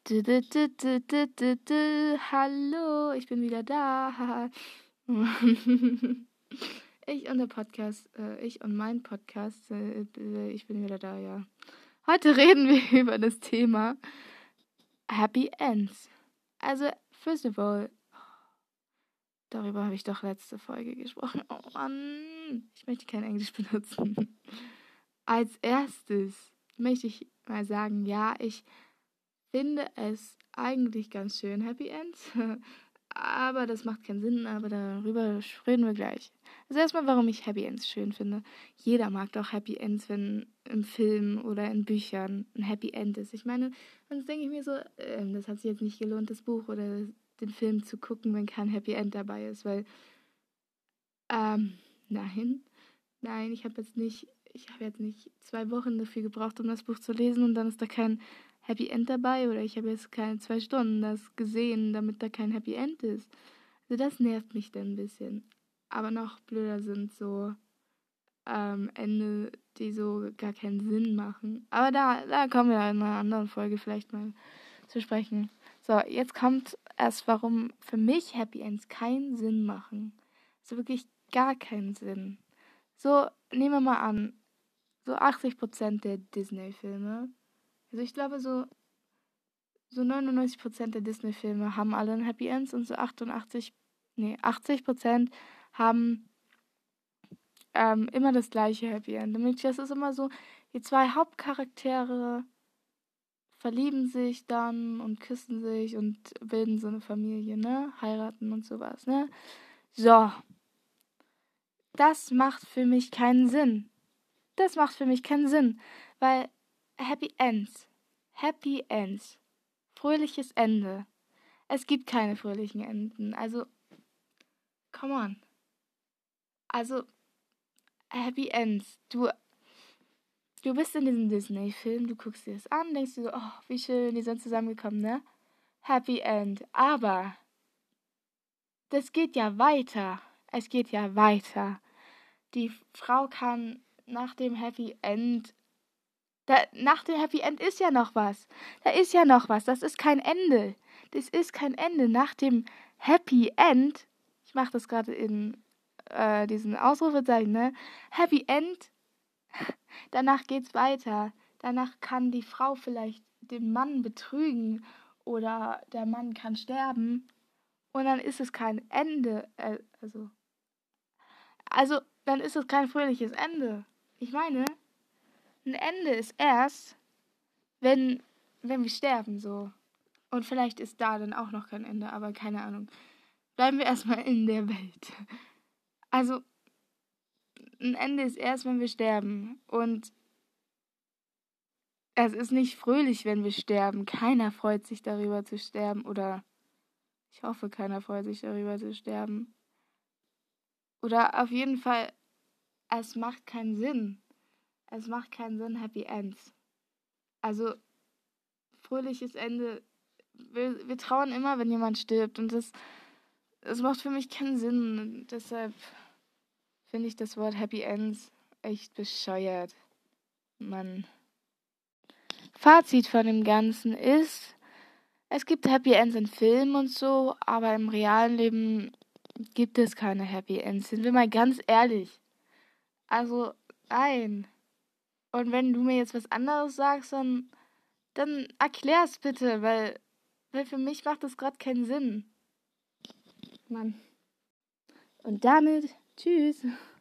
Hallo, ich bin wieder da. Ich und der Podcast, ich und mein Podcast, ich bin wieder da, ja. Heute reden wir über das Thema Happy Ends. Also, first of all, darüber habe ich doch letzte Folge gesprochen. Oh Mann, ich möchte kein Englisch benutzen. Als erstes möchte ich mal sagen, ja, ich finde es eigentlich ganz schön, Happy Ends. Aber das macht keinen Sinn, aber darüber reden wir gleich. Also erstmal, warum ich Happy Ends schön finde. Jeder mag doch Happy Ends, wenn im Film oder in Büchern ein Happy End ist. Ich meine, sonst denke ich mir so, das hat sich jetzt nicht gelohnt, das Buch oder den Film zu gucken, wenn kein Happy End dabei ist, weil, nein, ich habe jetzt nicht 2 Wochen dafür gebraucht, um das Buch zu lesen und dann ist da kein Happy End dabei oder ich habe jetzt keine 2 Stunden das gesehen, damit da kein Happy End ist. Also das nervt mich dann ein bisschen. Aber noch blöder sind so Ende, die so gar keinen Sinn machen. Aber da kommen wir in einer anderen Folge vielleicht mal zu sprechen. So, jetzt kommt erst, warum für mich Happy Ends keinen Sinn machen. Also wirklich gar keinen Sinn. So, nehmen wir mal an, so 80% der Disney-Filme. Also ich glaube, so 99% der Disney-Filme haben alle ein Happy Ends und so 80% haben immer das gleiche Happy End. Das ist immer so, die 2 Hauptcharaktere verlieben sich dann und küssen sich und bilden so eine Familie, ne? Heiraten und sowas, ne? So, das macht für mich keinen Sinn. Weil Happy Ends, fröhliches Ende. Es gibt keine fröhlichen Enden. Also, come on. Also, Happy Ends. Du bist in diesem Disney-Film, du guckst dir das an, denkst dir so, oh, wie schön, die sind zusammengekommen, ne? Happy End. Aber das geht ja weiter. Es geht ja weiter. Die Frau kann nach dem Happy End nach dem Happy End ist ja noch was. Da ist ja noch was. Das ist kein Ende. Das ist kein Ende. Nach dem Happy End, ich mache das gerade in diesen Ausrufezeichen, ne? Happy End, danach geht's weiter. Danach kann die Frau vielleicht den Mann betrügen oder der Mann kann sterben und dann ist es kein Ende. Also, dann ist es kein fröhliches Ende. Ich meine, ein Ende ist erst, wenn wir sterben, so. Und vielleicht ist da dann auch noch kein Ende, aber keine Ahnung. Bleiben wir erstmal in der Welt. Also, ein Ende ist erst, wenn wir sterben. Und es ist nicht fröhlich, wenn wir sterben. Keiner freut sich darüber zu sterben. Oder ich hoffe, keiner freut sich darüber zu sterben. Oder auf jeden Fall, es macht keinen Sinn. Es macht keinen Sinn, Happy Ends. Also, fröhliches Ende. Wir trauern immer, wenn jemand stirbt. Und das macht für mich keinen Sinn. Und deshalb finde ich das Wort Happy Ends echt bescheuert. Mann. Fazit von dem Ganzen ist, es gibt Happy Ends in Filmen und so, aber im realen Leben gibt es keine Happy Ends. Sind wir mal ganz ehrlich. Also, nein. Und wenn du mir jetzt was anderes sagst, dann erklär's bitte, weil für mich macht das gerade keinen Sinn. Mann. Und damit, tschüss.